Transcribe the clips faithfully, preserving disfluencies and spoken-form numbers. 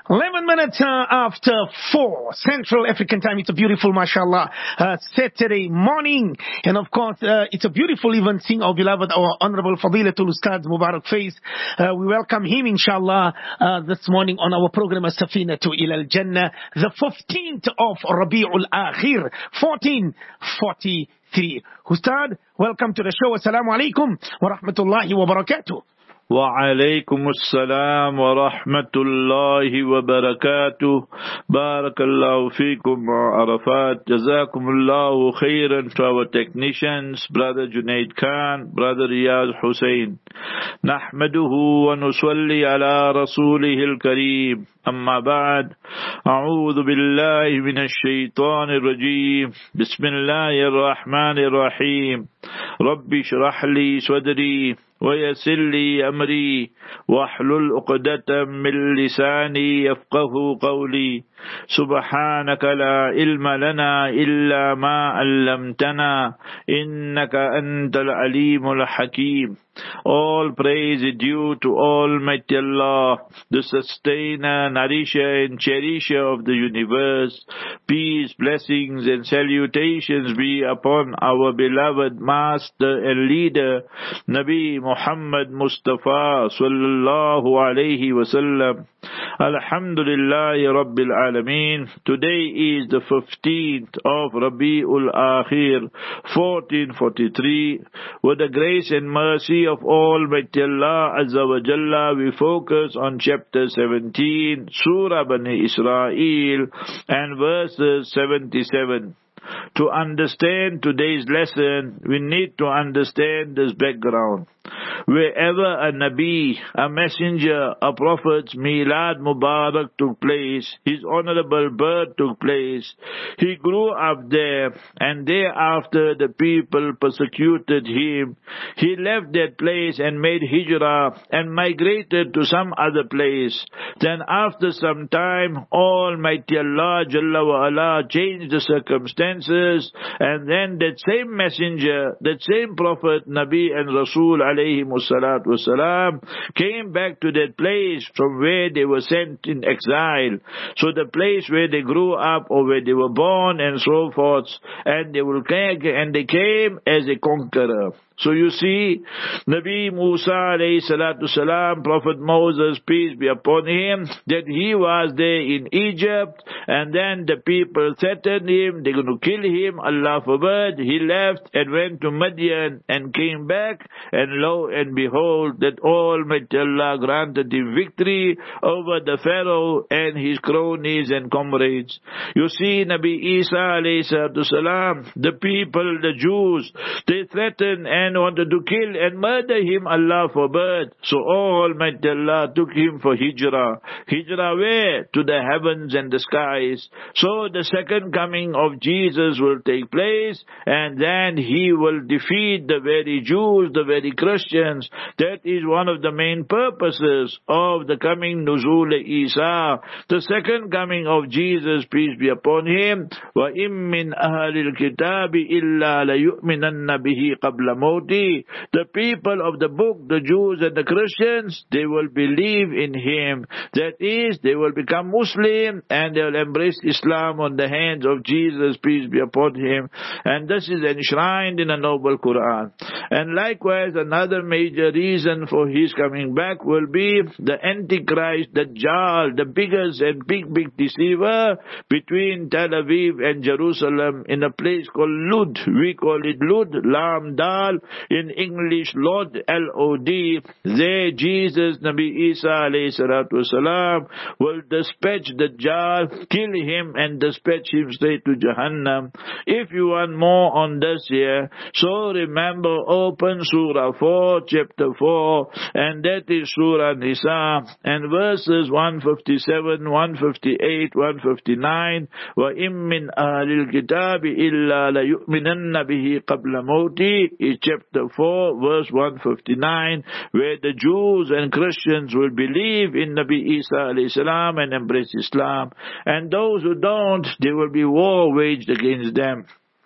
eleven minutes uh, after four Central African time. It's a beautiful, mashallah, uh, Saturday morning. And of course, uh, it's a beautiful even seeing our beloved, our honorable Fadilatul Ustad Mubarak Faiz. Uh, we welcome him, inshallah, uh, this morning on our program, As-Safinatu Ila Al-Jannah, the fifteenth of Rabi'ul Akhir, fourteen forty-three. Ustad, welcome to the show. Assalamu alaikum wa rahmatullahi wa barakatuh. وعليكم السلام ورحمة الله وبركاته. بارك الله فيكم عرفات. جزاكم الله خيرا. To our technicians, Brother Junaid Khan, Brother Riyaz Hussein. نحمده ونصلي على رسوله الكريم. أما بعد، أعوذ بالله من الشيطان الرجيم. بسم الله الرحمن الرحيم. رب اشرح لي صدري ويسر لي أمري واحلل عقدة من لساني يفقه قولي. سبحانك لا علم لنا إلا ما علمتنا إنك أنت العليم الحكيم. All praise is due to Almighty Allah, the sustainer, nourisher and cherisher of the universe. Peace, blessings and salutations be upon our beloved master and leader, Nabi Muhammad Mustafa sallallahu alayhi wasallam. Alhamdulillahi Rabbil Alameen. Today is the fifteenth of Rabi'ul Akhir, fourteen forty-three. With the grace and mercy of Almighty Allah Azza wa Jalla, we focus on chapter seventeen, Surah Bani Israel, and verses seventy-seven. To understand today's lesson, we need to understand this background. Wherever a Nabi, a messenger, a prophet's Milad Mubarak took place, his honorable birth took place, he grew up there, and thereafter the people persecuted him. He left that place and made hijrah and migrated to some other place. Then after some time, Almighty Allah Jalla wa Ala changed the circumstances, and then that same messenger, that same prophet, Nabi and Rasul alayhi salatu wasalam, came back to that place from where they were sent in exile. So the place where they grew up or where they were born and so forth, and they will and they came as a conqueror. So you see, Nabi Musa alayhi salatu salam, Prophet Moses, peace be upon him, that he was there in Egypt, and then the people threatened him, they're going to kill him, Allah forbid. He left and went to Madian and came back, and lo and behold, that Almighty Allah granted him victory over the Pharaoh and his cronies and comrades. You see, Nabi Isa alayhi salatu salam, the people, the Jews, they threatened and wanted to kill and murder him, Allah forbid. So Almighty Allah took him for hijrah. Hijrah where? To the heavens and the skies. So the second coming of Jesus will take place, and then he will defeat the very Jews, the very Christians. That is one of the main purposes of the coming Nuzul Isa. The second coming of Jesus, peace be upon him. وَإِن مِّنْ أَهْلِ الْكِتَابِ إِلَّا لَيُؤْمِنَنَّ بِهِ قَبْلَ مَوْتِهِ. The people of the book, the Jews and the Christians, they will believe in him. That is, they will become Muslim and they will embrace Islam on the hands of Jesus, peace be upon him. And this is enshrined in a noble Quran. And likewise, another major reason for his coming back will be the Antichrist, the Dajjal, the biggest and big, big deceiver between Tel Aviv and Jerusalem in a place called Lud. We call it Lud, Lam Dal, in English Lod, L O D. There Jesus, Nabi Isa alayhi salatu wasalam, will dispatch the Dajjal, kill him and dispatch him straight to Jahannam. If you want more on this here, so remember, open Surah four, chapter four, and that is Surah Nisa, and verses one fifty-seven, one fifty-eight, one fifty-nine. وَإِن مِّنْ أَهْلِ الْكِتَابِ إِلَّا لَيُؤْمِنَنَّ بِهِ قَبْلَ مَوْتِهِ is chapter four, verse one fifty-nine, where the Jews and Christians will believe in Nabi Isa alayhi salam and embrace Islam. And those who don't, there will be war waged against them.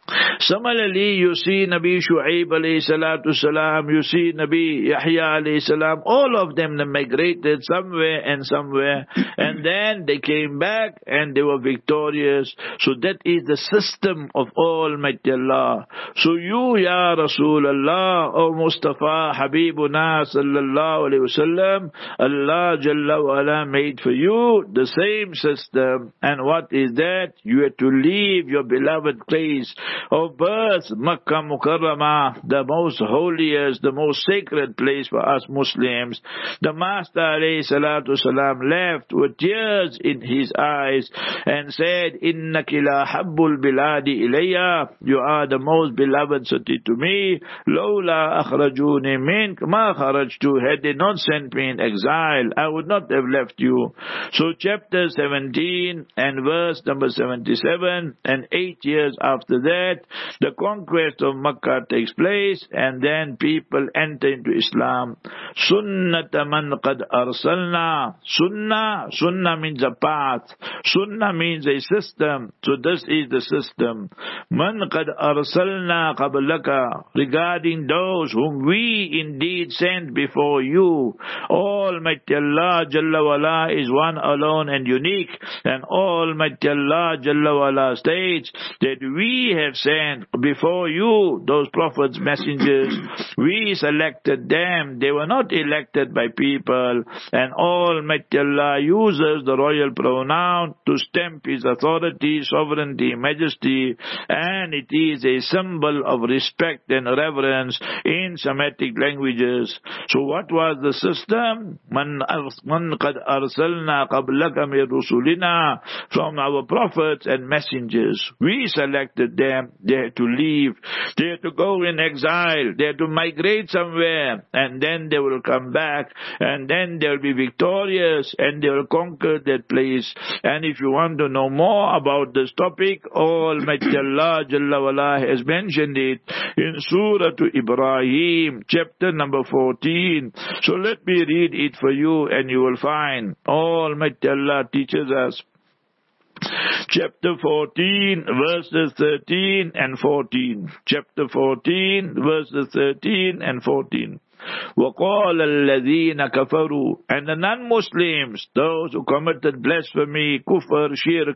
Similarly, you see Nabi Shu'aib alayhi salatu salam, you see Nabi Yahya alayhi salam, all of them they migrated somewhere and somewhere, and then they came back and they were victorious. So that is the system of Almighty Allah. So you, Ya Rasulullah, O Mustafa, Habibuna sallallahu alayhi wasallam, Allah Jalla wa ala made for you the same system. And what is that? You have to leave your beloved place of birth, Makkah Mukarramah, the most holiest, the most sacred place for us Muslims. The Master alayhi salatu salam left with tears in his eyes and said, Innaki la habbul biladi ilayya, you are the most beloved city to me. Lawla akhrajuni mink ma kharajtu, had they not sent me in exile, I would not have left you. So chapter seventeen and verse number seventy-seven, and eight years after that, the conquest of Makkah takes place, and then people enter into Islam. Sunnata man qad arsalna. Sunnah, sunnah means a path. Sunnah means a system. So this is the system. Man qad arsalna qablaka, regarding those whom we indeed sent before you. Almighty Allah Jalla wala is one alone and unique, and Almighty Allah Jalla wala states that we have sent before you those prophets, messengers. We selected them. They were not elected by people. And Almighty Allah uses the royal pronoun to stamp His authority, sovereignty, majesty, and it is a symbol of respect and reverence in Semitic languages. So what was the system? Man qad arsalna qablaka min rusulina, from our prophets and messengers. We selected them. They had to leave. They had to go in exile. They had to migrate somewhere. And then they will come back. And then they will be victorious. And they will conquer that place. And if you want to know more about this topic, Almighty Allah Jalla wala has mentioned it in Surah to Ibrahim, chapter number fourteen. So let me read it for you, and you will find Almighty Allah teaches us. Chapter fourteen, verses thirteen and fourteen. Chapter fourteen, verses thirteen and fourteen. وَقَالَ الَّذِينَ كَفَرُوا, and the non-Muslims, those who committed blasphemy, kufr, shirk,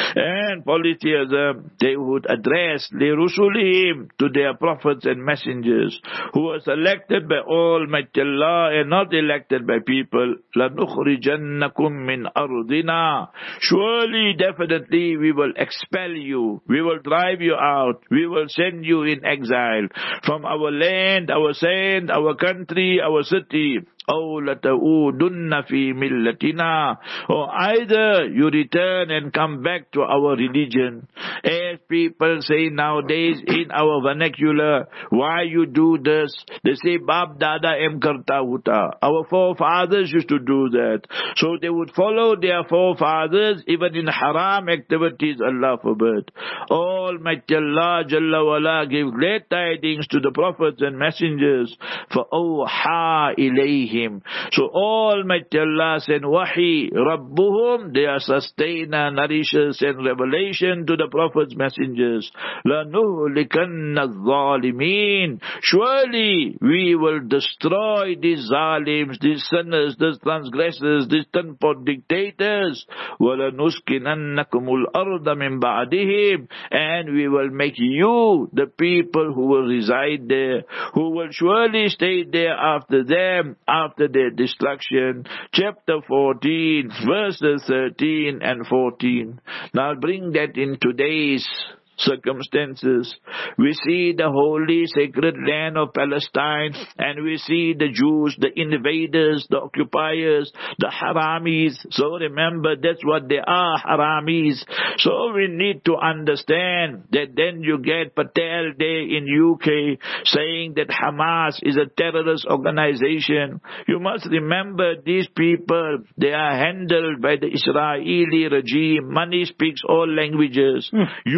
and polytheism, they would address لِرُسُلِهِمْ, to their prophets and messengers, who were selected by Almighty Allah and not elected by people. لَنُخْرِجَنَّكُمْ مِنْ أَرْضِنَا, surely, definitely, we will expel you, we will drive you out, we will send you in exile from our land, our sand, our country, country, our city. أَوْ لَتَعُودُنَّ فِي مِلَّتِنَا, or either you return and come back to our religion. As people say nowadays in our vernacular, why you do this? They say, Bab Dada em karta huta. Our forefathers used to do that. So they would follow their forefathers even in haram activities, Allah forbid. Almighty Allah Jalla wala gave great tidings to the prophets and messengers. For أَوْحَى إِلَيْهِ, so Almighty Allah sent wahi, Rabbuhum, their sustainer, nourishes and revelation to the prophets, messengers. لَنُهْلِكَنَّ الظَّالِمِينَ, surely we will destroy these zalims, these sinners, these transgressors, these ten-pot dictators. وَلَنُسْكِنَنَّكُمُ الْأَرْضَ مِنْ بَعْدِهِمْ, and we will make you the people who will reside there, who will surely stay there after them, after their destruction. Chapter fourteen, verses thirteen and fourteen. Now bring that in today's circumstances. We see the holy sacred land of Palestine, and we see the Jews, the invaders, the occupiers, the haramis. So remember, that's what they are, haramis. So we need to understand that then you get Patel Day in U K saying that Hamas is a terrorist organization. You must remember, these people, they are handled by the Israeli regime. Money speaks all languages. Hmm. You British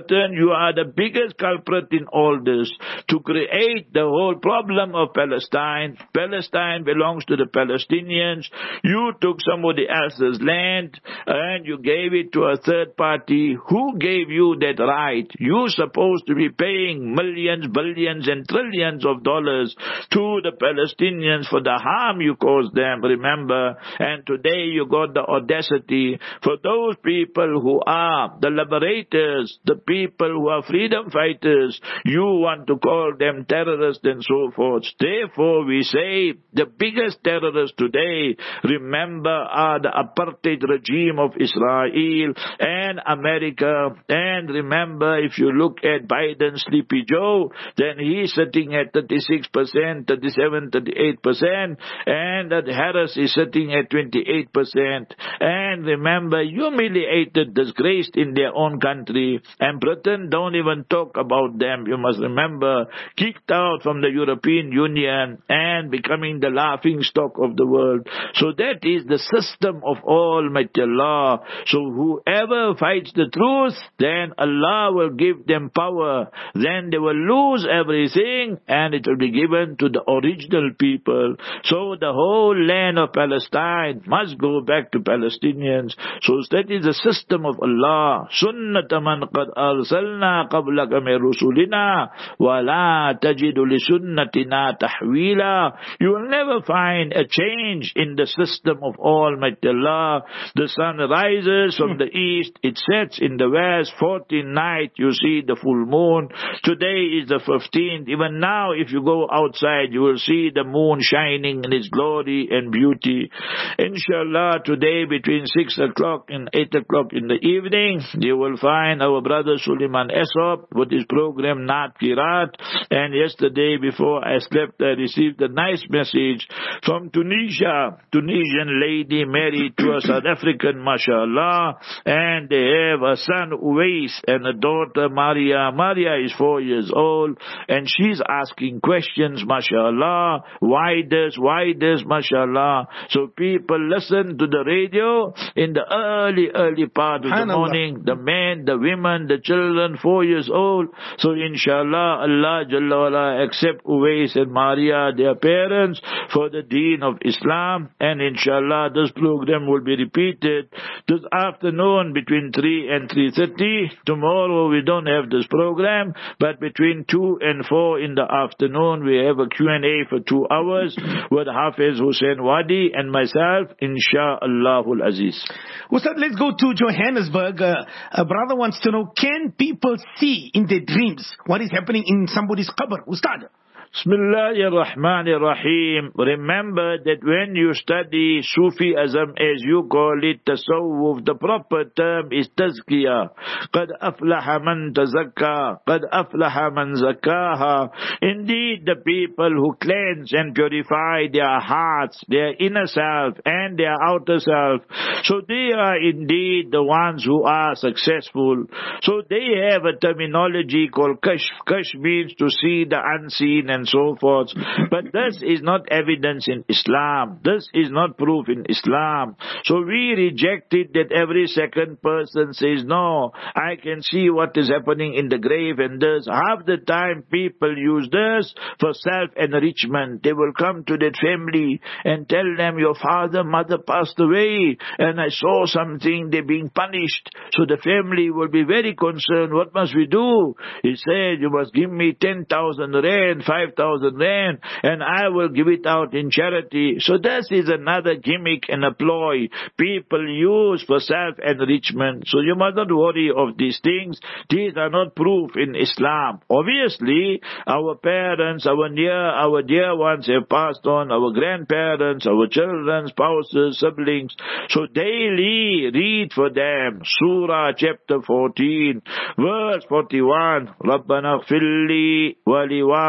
Britain, you are the biggest culprit in all this, to create the whole problem of Palestine. Palestine belongs to the Palestinians. You took somebody else's land and you gave it to a third party. Who gave you that right? You're supposed to be paying millions, billions and trillions of dollars to the Palestinians for the harm you caused them, remember? And today you got the audacity for those people who are the liberators, the people who are freedom fighters, you want to call them terrorists and so forth. Therefore we say the biggest terrorists today, remember, are the apartheid regime of Israel and America. And remember, if you look at Biden, Sleepy Joe, then he's sitting at thirty-six percent, thirty-seven, thirty-eight percent, and that Harris is sitting at twenty-eight percent. And remember, humiliated, disgraced in their own country, and Britain don't even talk about them. You must remember, kicked out from the European Union and becoming the laughing stock of the world. So that is the system of Almighty Allah. So whoever fights the truth, then Allah will give them power. Then they will lose everything and it will be given to the original people. So the whole land of Palestine must go back to Palestinians. So that is the system of Allah. Sunnata man qad arsalna qablaka min rusulina wa la tajidu li sunnatina tahwila. You will never find a change in the system of Almighty Allah. The sun rises from the east, it sets in the west. fourteenth night you see the full moon. Today is the fifteenth. Even now if you go outside you will see the moon shining in its glory and beauty. Inshallah, today between six o'clock and eight o'clock in the evening you will find our brother Suleiman Esop with his program Naat Kirat. And yesterday before I slept I received a nice message from Tunisia. Tunisian lady married to a South African, mashallah, and they have a son Uwais and a daughter Maria. Maria is four years old and she's asking questions, mashallah, why this, why this, mashallah. So people listen to the radio in the early, early part of the morning, the men, the women, the children, four years old. So inshallah, Allah Jalla wala accept Uwais and Maria, their parents, for the deen of Islam. And inshallah, this program will be repeated this afternoon between three and three thirty. Tomorrow we don't have this program, but between two and four in the afternoon we have a Q and A for two hours with Hafiz Hussein Wadi and myself, insha'Allahul Aziz. Ustad, let's go to Johannesburg. Uh, a brother wants to know, can people see in their dreams what is happening in somebody's qabr? Ustad. Bismillahir Rahmanir Rahim. Remember that when you study Sufism, as you call it, tasawwuf, the proper term is tazkiyah. Qad aflaha man tazakka, qad aflaha man zakkaha. Indeed, the people who cleanse and purify their hearts, their inner self and their outer self, so they are indeed the ones who are successful. So they have a terminology called kashf. Kashf means to see the unseen and so forth. But this is not evidence in Islam. This is not proof in Islam. So we reject it that every second person says, no, I can see what is happening in the grave and this. Half the time people use this for self-enrichment. They will come to that family and tell them, your father, mother passed away and I saw something, they're being punished. So the family will be very concerned. What must we do? He said, you must give me ten thousand rand, five thousand rand, and I will give it out in charity. So this is another gimmick and a ploy people use for self-enrichment. So you must not worry of these things. These are not proof in Islam. Obviously, our parents, our near, our dear ones have passed on, our grandparents, our children, spouses, siblings. So daily read for them Surah chapter fourteen, verse forty-one. رَبَّنَا اغْفِرْ لِي وَلِوَالِدَيَّ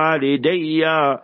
والدي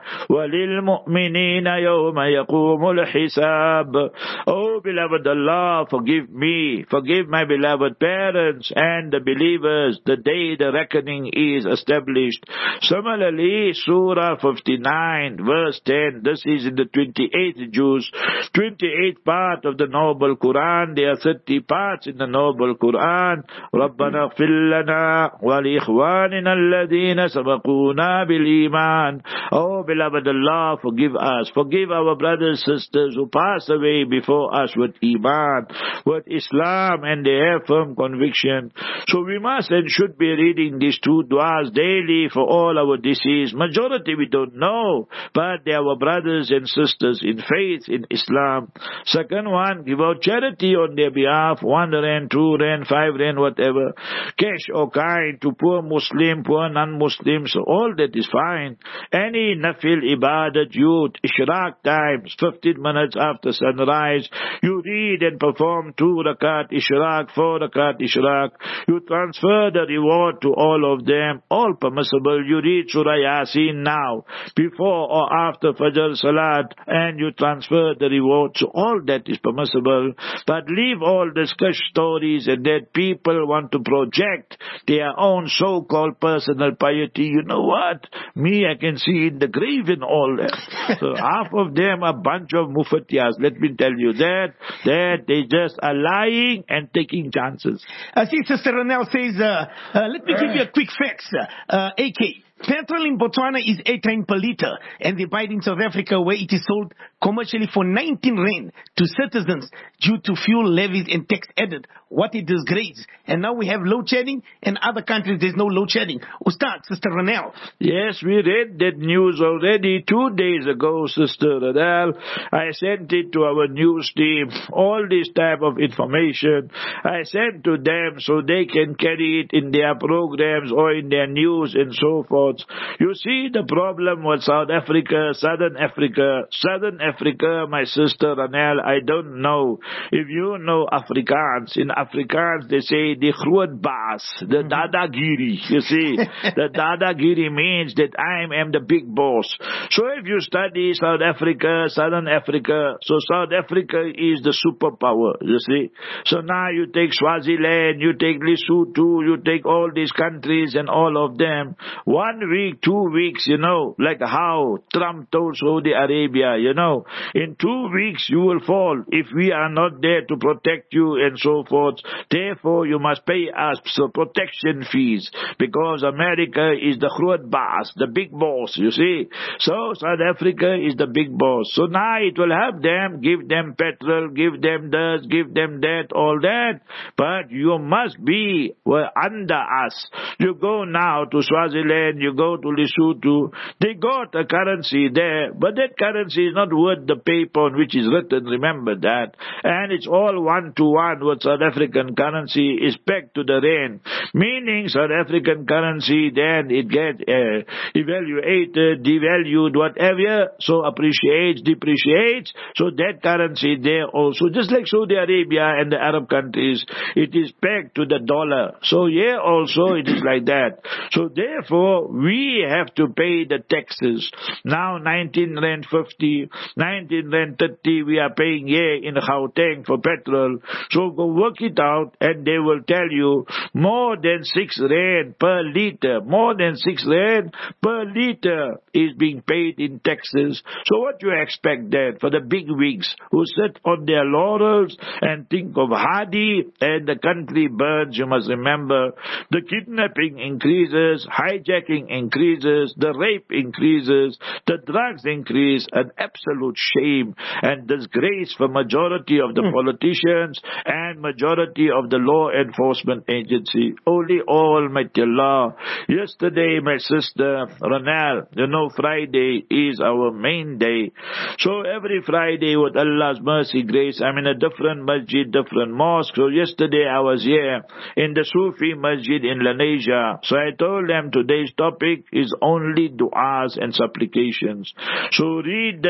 وللمؤمنين يوم يقوم الحساب. Oh beloved Allah, forgive me, forgive my beloved parents and the believers the day the reckoning is established. Similarly, Surah fifty-nine verse ten, this is in the twenty-eighth juz, twenty-eighth part of the Noble Quran. There are thirty parts in the Noble Quran. رَبَّنَا اغْفِرْ لَنَا وَلِإِخْوَانِنَا الَّذِينَ سَبَقُونَا بِالْإِيمَانِ. Oh beloved Allah, forgive us, forgive our brothers and sisters who passed away before us with Iman, with Islam, and they have firm conviction. So we must and should be reading these two du'as daily for all our deceased. Majority we don't know, but they are our brothers and sisters in faith in Islam. Second one, give out charity on their behalf, one rand, two rand, five rand, whatever, cash or kind to poor Muslim, poor non-Muslims, all that is fine. Any nafil ibadat, youth, ishraq times, fifteen minutes after sunrise, you read and perform two rakat ishraq, four rakat ishraq, you transfer the reward to all of them, all permissible. You read Surah Yasin now, before or after Fajr Salat, and you transfer the reward, so all that is permissible. But leave all discuss stories and that people want to project their own so-called personal piety. You know what? Me, I can see in the grave in all that. So half of them are a bunch of mufatiyas. Let me tell you that, that they just are lying and taking chances. I see Sister Ronel says, uh, uh, let me give you a quick facts. Uh, A K. Petrol in Botswana is eight rand per litre, and they buy it in South Africa where it is sold commercially for nineteen rand to citizens due to fuel levies and tax added. What a disgrace. And now we have load shedding, and other countries there's no load shedding. Ustad, Sister Ronel. Yes, we read that news already two days ago, Sister Ronel. I sent it to our news team, all this type of information. I sent to them so they can carry it in their programs or in their news and so forth. You see the problem with South Africa, Southern Africa, Southern Africa, my sister Ronel, I don't know if you know Afrikaans. In Afrikaans they say the groot baas, the dadagiri. You see, the dadagiri means that I am the big boss. So if you study South Africa, Southern Africa, so South Africa is the superpower, you see. So now you take Swaziland, you take Lesotho, you take all these countries and all of them. One week, two weeks, you know, like how Trump told Saudi Arabia, you know, in two weeks you will fall if we are not there to protect you and so forth. Therefore, you must pay us so protection fees because America is the groot baas, the big boss, you see. So South Africa is the big boss. So now it will help them, give them petrol, give them this, give them that, all that. But you must be well, under us. You go now to Swaziland, you go to Lesotho, they got a currency there, but that currency is not worth the paper on which is written, remember that. And it's all one to one with South African currency is pegged to the rand, meaning South African currency then it gets uh, evaluated, devalued, whatever, so appreciates, depreciates, so that currency there also, just like Saudi Arabia and the Arab countries, it is pegged to the dollar. So here also it is like that. So therefore, we have to pay the taxes. Now nineteen rand fifty, nineteen rand thirty we are paying here in Gauteng for petrol. So go work it out and they will tell you more than six rand per litre, more than six rand per litre is being paid in taxes. So what do you expect then for the big wigs who sit on their laurels and think of Hadi and the country burns? You must remember the kidnapping increases, hijacking increases, the rape increases, the drugs increase, an absolute shame and disgrace for majority of the mm. politicians and majority of the law enforcement agency. Only Almighty Allah. Yesterday, my sister Ronel, you know Friday is our main day. So every Friday with Allah's mercy, grace, I'm in a different masjid, different mosque. So yesterday I was here in the Sufi masjid in Lenasia. So I told them today's topic is only du'as and supplications. So read this, read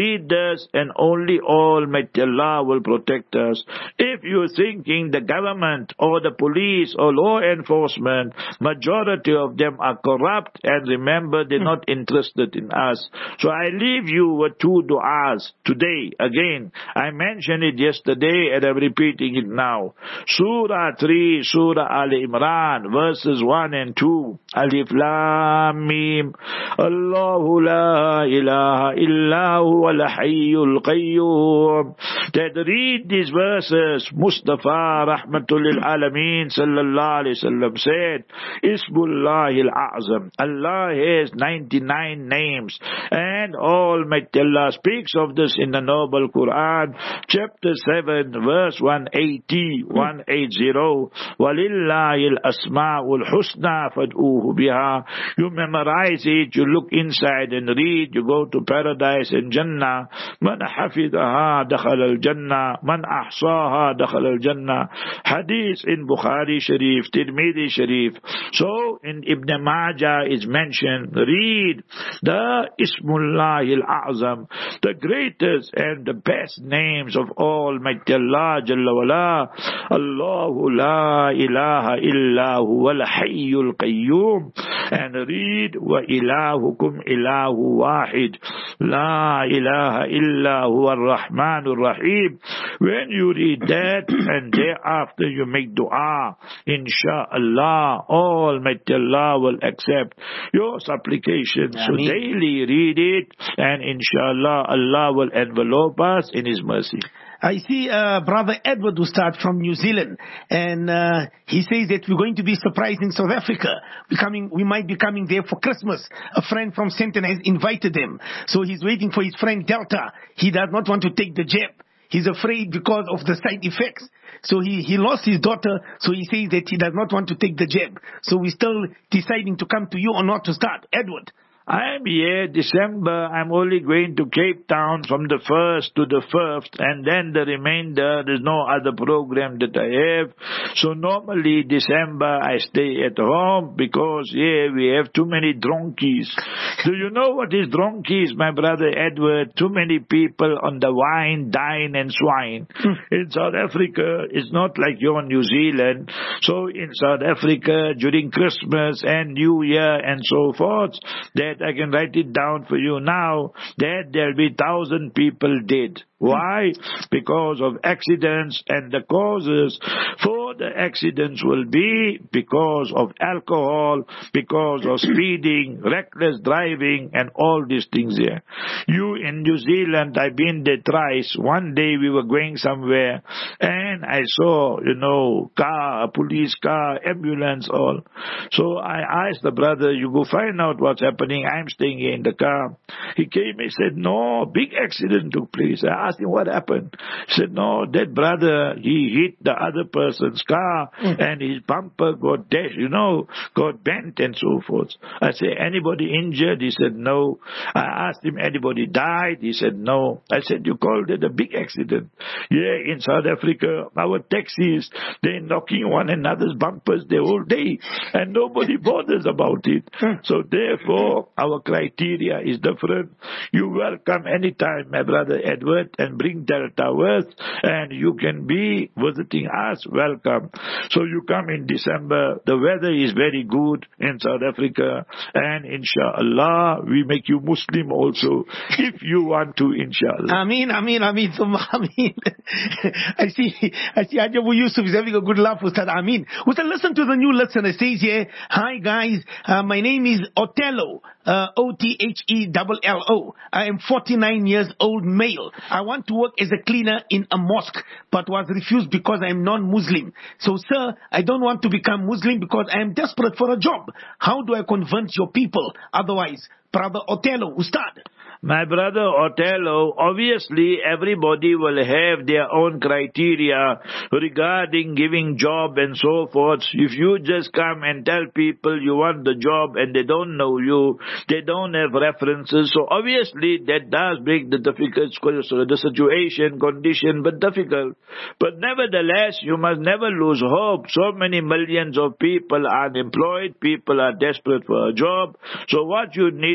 read this and only Almighty Allah will protect us. If you're thinking the government or the police or law enforcement, majority of them are corrupt, and remember, they're not interested in us. So I leave you with two du'as today. Again, I mentioned it yesterday and I'm repeating it now. Surah three, Surah Al Imran, verses one and two. Alif Lam Mim. Allahu la ilaha illa huwa al-hayyul qayyum. That read these verses, Mustafa Rahmatul lil Alameen sallallahu alayhi wasallam said, Ismullahi al-A'zam. Allah has ninety-nine names, and Almighty Allah speaks of this in the Noble Quran, chapter seven, verse one eighty, one eighty. Walillahi al-asma'ul husna fad'uhu biha. You memorize it, you look inside and read, you go to paradise and Jannah. Man hafidaha dakhal al-Jannah, man ahsaha dakhal al-Jannah. Hadith in Bukhari Sharif, Tirmidhi Sharif. So in Ibn Majah is mentioned, read the Ismullahi al-A'zam, the greatest and the best names of Almighty Allah Jalla wala. Allahu la ilaha illa huwa al-hayyul qayyum. And read wa ilahukum ilahu wahid, la ilaha illa huwa ar-Rahmanur Rahim. When you read that and thereafter you make dua, insha'Allah, Almighty Allah will accept your supplication. So daily read it, and inshallah Allah will envelope us in His mercy. I see uh, Brother Edward Ustad from New Zealand, and uh, he says that we're going to be surprising South Africa. We're coming, we might be coming there for Christmas. A friend from Centon has invited him. So he's waiting for his friend Delta. He does not want to take the jab. He's afraid because of the side effects. So he, he lost his daughter, so he says that he does not want to take the jab. So we're still deciding to come to you or not to start. Edward. I'm here December. I'm only going to Cape Town from the first to the fifth, and then the remainder, there's no other program that I have. So normally December I stay at home because here we have too many dronkies. Do you know what is dronkies, my brother Edward? Too many people on the wine, dine and swine. In South Africa, it's not like you're in New Zealand. So in South Africa, during Christmas and New Year and so forth, that I can write it down for you now, that there'll be thousand people dead. Why? Because of accidents, and the causes for the accidents will be because of alcohol, because of speeding, reckless driving, and all these things here. You in New Zealand, I've been there thrice. One day we were going somewhere, and I saw, you know, car, a police car, ambulance, all. So I asked the brother, you go find out what's happening. I'm staying here in the car. He came and said, no, big accident took place. I asked him what happened. He said, no, that brother, he hit the other person's car mm. and his bumper got dashed, you know, got bent and so forth. I said, anybody injured? He said, no. I asked him, anybody died? He said, no. I said, you called it a big accident. Yeah, in South Africa, our taxis, they're knocking one another's bumpers the whole day and nobody bothers about it. Mm. So therefore, our criteria is different. You welcome anytime, my brother Edward, and bring Delta with, and you can be visiting us. Welcome. So you come in December. The weather is very good in South Africa, and inshallah we make you Muslim also if you want to, inshallah. Ameen, Ameen, Ameen, Summa Ameen. I see, I see Ajabu Yusuf is having a good laugh, Ustad. Ameen. Ustad, listen to the new listener. It says here, hi guys, uh, my name is Otello, uh, O T H E L L O. I am forty-nine years old male. I want to work as a cleaner in a mosque, but was refused because I am non-Muslim. So, sir, I don't want to become Muslim because I am desperate for a job. How do I convince your people? Otherwise, Brother Otello, Ustad. My brother Otello, obviously everybody will have their own criteria regarding giving job and so forth. If you just come and tell people you want the job and they don't know you, they don't have references, so obviously that does make the difficult, the situation, condition, but difficult. But nevertheless, you must never lose hope. So many millions of people are unemployed, people are desperate for a job. So what you need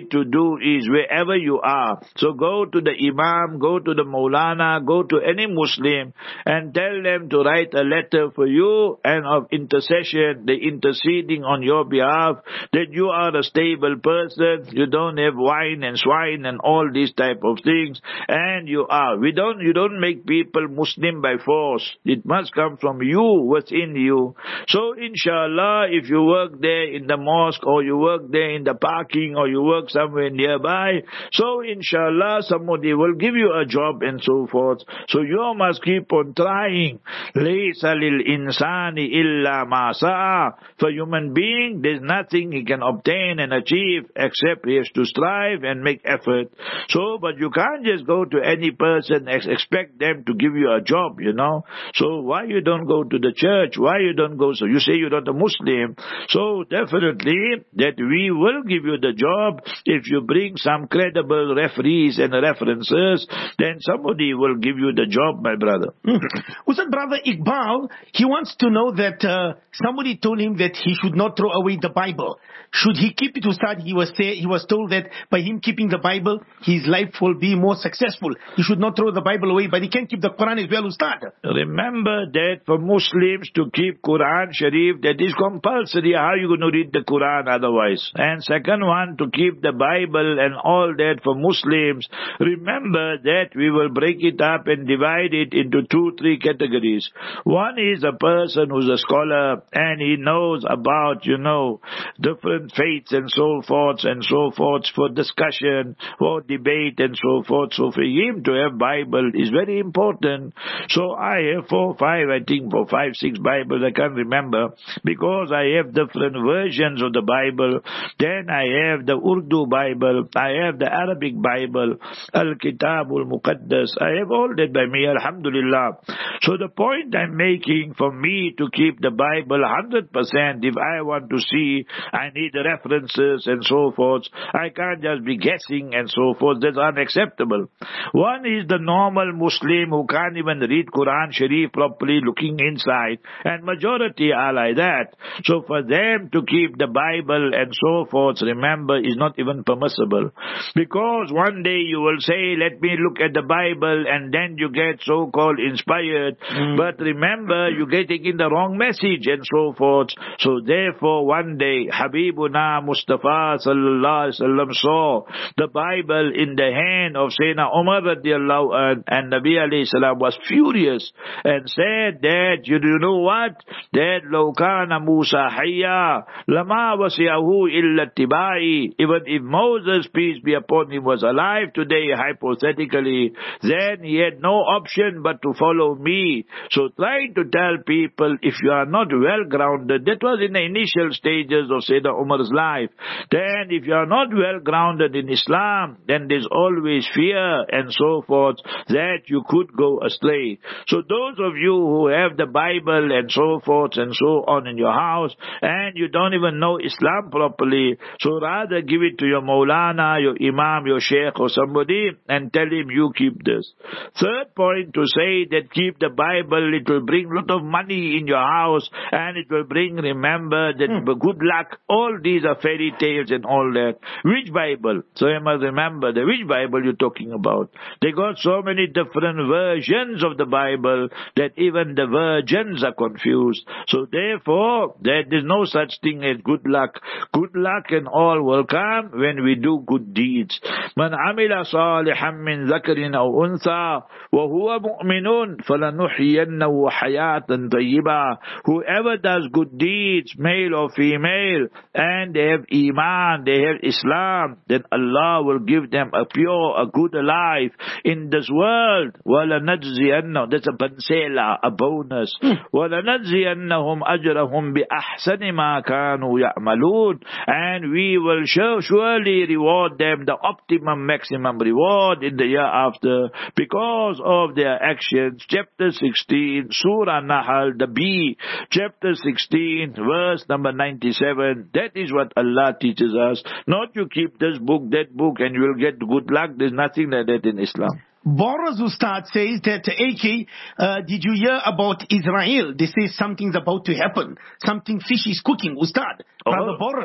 need to do is wherever you are, so go to the Imam, go to the Maulana, go to any Muslim and tell them to write a letter for you and of intercession, the interceding on your behalf, that you are a stable person, you don't have wine and swine and all these type of things, and you are. We don't, you don't make people Muslim by force. It must come from you, within you. So inshallah, if you work there in the mosque, or you work there in the parking, or you work somewhere nearby, so inshallah somebody will give you a job and so forth. So you must keep on trying. لَيْسَ لِلْإِنسَانِ إِلَّا مَا سَعَى. For human being, there's nothing he can obtain and achieve except he has to strive and make effort. So, but you can't just go to any person and expect them to give you a job, you know. So why you don't go to the church? Why you don't go? So you say you're not a Muslim. So definitely that we will give you the job if you bring some credible referees and references, then somebody will give you the job, my brother. Ustad, brother Iqbal, he wants to know that uh, somebody told him that he should not throw away the Bible. Should he keep it, Ustad? He was say, he was told that by him keeping the Bible, his life will be more successful. He should not throw the Bible away, but he can keep the Quran as well, Ustad. Remember that for Muslims to keep Quran Sharif, that is compulsory. How are you going to read the Quran otherwise? And second one, to keep the Bible and all that for Muslims, remember that we will break it up and divide it into two, three categories. One is a person who's a scholar and he knows about, you know, different faiths and so forth and so forth for discussion, for debate and so forth. So for him to have Bible is very important. So I have four, five, I think for five, six Bibles, I can't remember, because I have different versions of the Bible. Then I have the Urdu Bible, I have the Arabic Bible, Al-Kitabul Muqaddas. I have all that by me, alhamdulillah. So the point I'm making, for me to keep the Bible one hundred percent, if I want to see, I need references and so forth. I can't just be guessing and so forth. That's unacceptable. One is the normal Muslim who can't even read Quran Sharif properly, looking inside, and majority are like that. So for them to keep the Bible and so forth, remember, is not even permissible. Because one day you will say, let me look at the Bible, and then you get so-called inspired. Mm. But remember, you're getting in the wrong message and so forth. So therefore, one day, Habibuna Mustafa sallallahu alaihi wasallam saw the Bible in the hand of Sayyidina Umar radiallahu anh, and Nabi alayhi salam was furious and said that, you know what? That law kana Musa hayya lama wasi'ahu illa tibai. Even if Moses, peace be upon him, was alive today, hypothetically, then he had no option but to follow me. So trying to tell people, if you are not well grounded, that was in the initial stages of Sayyidina Umar's life. Then if you are not well grounded in Islam, then there's always fear and so forth that you could go astray. So those of you who have the Bible and so forth and so on in your house, and you don't even know Islam properly, so rather give it to your Maulana, your Imam, your Sheikh or somebody, and tell him you keep this. Third point, to say that keep the Bible, it will bring a lot of money in your house, and it will bring, remember, that hmm. good luck. All these are fairy tales and all that. Which Bible? So you must remember, the which Bible you're talking about. They got so many different versions of the Bible that even the virgins are confused. So therefore, there is no such thing as good luck. Good luck and all will come when we do good deeds. Man amila salihan min zakarin aw untha wa huwa mu'minun falanuhyiyannahu hayatan tayyiba. Whoever does good deeds, male or female, and they have Iman, they have Islam, then Allah will give them a pure, a good life in this world. وَلَنَجْزِيَنَّهُمْ, that's a pansela, a bonus. وَلَنَجْزِيَنَّهُمْ أَجْرَهُمْ بِأَحْسَنِ مَا كَانُوا يَعْمَلُونَ, and we will surely reward them the optimum, maximum reward in the year after because of their actions. Chapter sixteen, Surah Nahl, the B, chapter sixteen, verse number ninety-seven. That is what Allah teaches us. Not you keep this book, that book, and you will get good luck. There's nothing like that in Islam. Boris Ustad says that, A K, uh, did you hear about Israel? They say something's about to happen. Something fish is cooking, Ustad. Brother oh. Boris.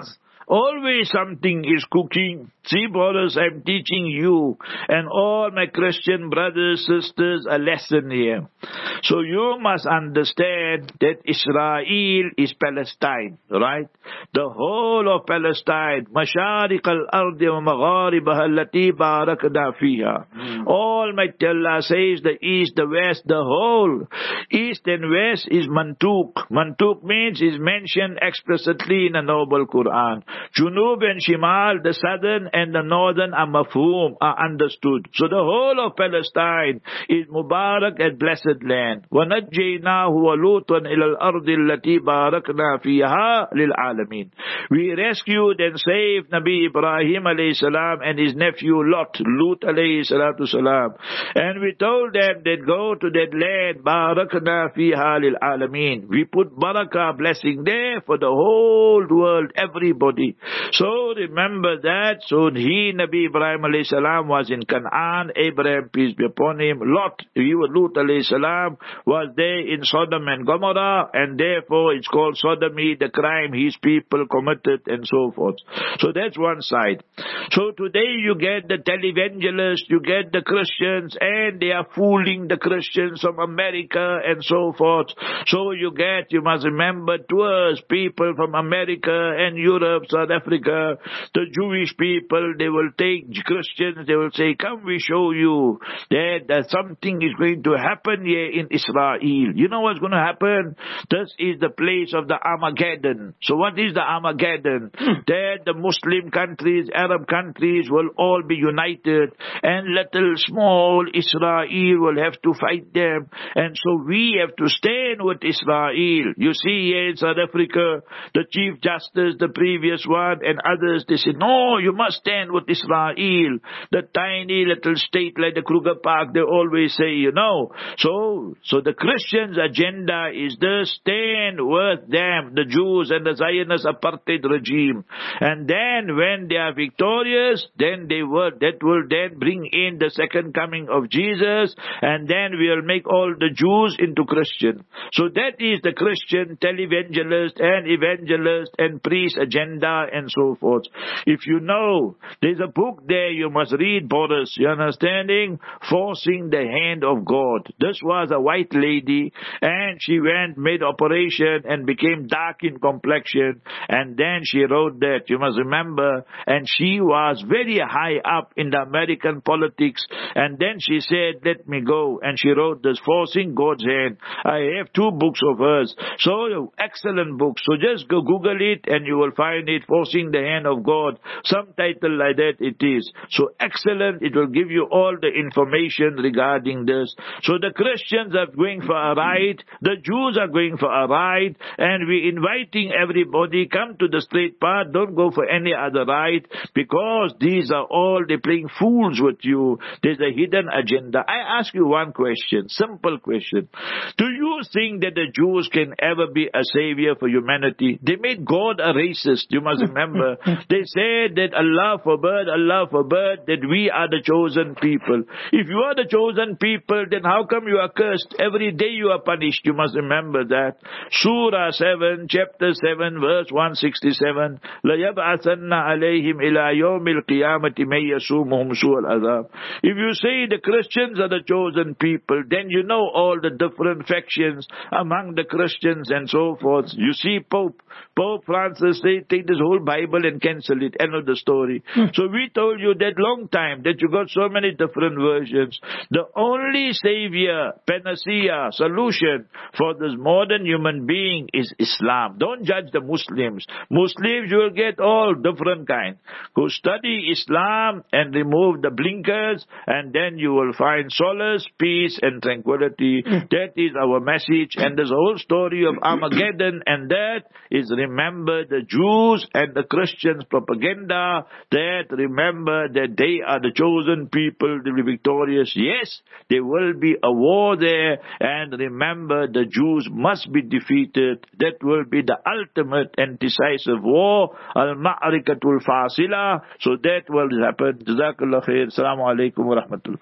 Always something is cooking. See, brothers, I'm teaching you and all my Christian brothers, sisters, a lesson here. So you must understand that Israel is Palestine, right? The whole of Palestine, مشارق الأرض ومغاربها التي باركنا فيها. Almighty Allah says the east, the west, the whole. East and west is Mantuk. Mantuk means is mentioned explicitly in the Noble Quran. Junub and Shimal, the southern and the northern are mafhum, are understood. So the whole of Palestine is Mubarak and blessed land. وَنَجَّيْنَاهُ وَلُوطًا إِلَى الْأَرْضِ الَّتِي بَارَكْنَا فِيهَا لِلْعَالَمِينَ. We rescued and saved Nabi Ibrahim alayhi salam and his nephew Lot, Lut alayhi salatu salam. And we told them that go to that land, بَارَكْنَا فِيهَا لِلْعَالَمِينَ. We put barakah, blessing there for the whole world, everybody. So remember that. So he, Nabi Ibrahim alayhi salam, was in Canaan. Abraham, peace be upon him. Lot, he was Lut alayhi salam, was there in Sodom and Gomorrah, and therefore it's called sodomy, the crime his people committed, and so forth. So that's one side. So today you get the televangelists, you get the Christians, and they are fooling the Christians from America and so forth. So you get, you must remember, tours, people from America and Europe, South Africa, the Jewish people, they will take Christians, they will say, come we show you that, that something is going to happen here in Israel. You know what's going to happen? This is the place of the Armageddon. So what is the Armageddon? That the Muslim countries, Arab countries will all be united, and little small Israel will have to fight them. And so we have to stand with Israel. You see here in South Africa, the Chief Justice, the previous one, and others, they say, no, you must stand with Israel. The tiny little state like the Kruger Park, they always say, you know. So, so the Christians' agenda is to stand with them, the Jews and the Zionist apartheid regime. And then when they are victorious, then they will, that will then bring in the second coming of Jesus, and then we will make all the Jews into Christian. So that is the Christian televangelist and evangelist and priest agenda and so forth. If you know, there's a book there you must read, Boris, you understanding? Forcing the Hand of God. This was a white lady, and she went, made operation and became dark in complexion, and then she wrote that, you must remember, and she was very high up in the American politics, and then she said, let me go, and she wrote this, Forcing God's Hand. I have two books of hers, so excellent books, so just go Google it and you will find it, Forcing the Hand of God, some title like that it is. So excellent, it will give you all the information regarding this. So the Christians are going for a ride, the Jews are going for a ride, and we're inviting everybody, come to the straight path, don't go for any other ride, because these are all, they're playing fools with you. There's a hidden agenda. I ask you one question, simple question. Do you think that the Jews can ever be a savior for humanity? They made God a racist, you must remember. They said that Allah forbid, Allah forbid that we are the chosen people. If you are the chosen people, then how come you are cursed? Every day you are punished, you must remember that. Surah seven, chapter seven, verse one sixty-seven. لَيَبْعَثَنَّ عَلَيْهِمْ إِلَى يَوْمِ الْقِيَامَةِ مَنْ يَسُومُهُمْ سُوءَ الْعَذَابِ. If you say the Christians are the chosen people, then you know all the different factions among the Christians and so forth. You see Pope, Pope Francis, they take this whole Bible and cancel it. End of the story. Hmm. So we told you that long time that you got so many different versions. The only savior, panacea, solution for this modern human being is Islam. Don't judge the Muslims. Muslims, you will get all different kind. Go study Islam and remove the blinkers, and then you will find solace, peace, and tranquility. Mm. That is our message. And there's a whole story of Armageddon, and that is remember the Jews and the Christians propaganda, that remember that they are the chosen people, they will be victorious. Yes, there will be a war there, and remember the Jews must be defeated. That will be the ultimate and decisive war, al-ma'rikatul fasila. So that will happen. Jazakallah khair. Assalamu alaikum wa rahmatullah.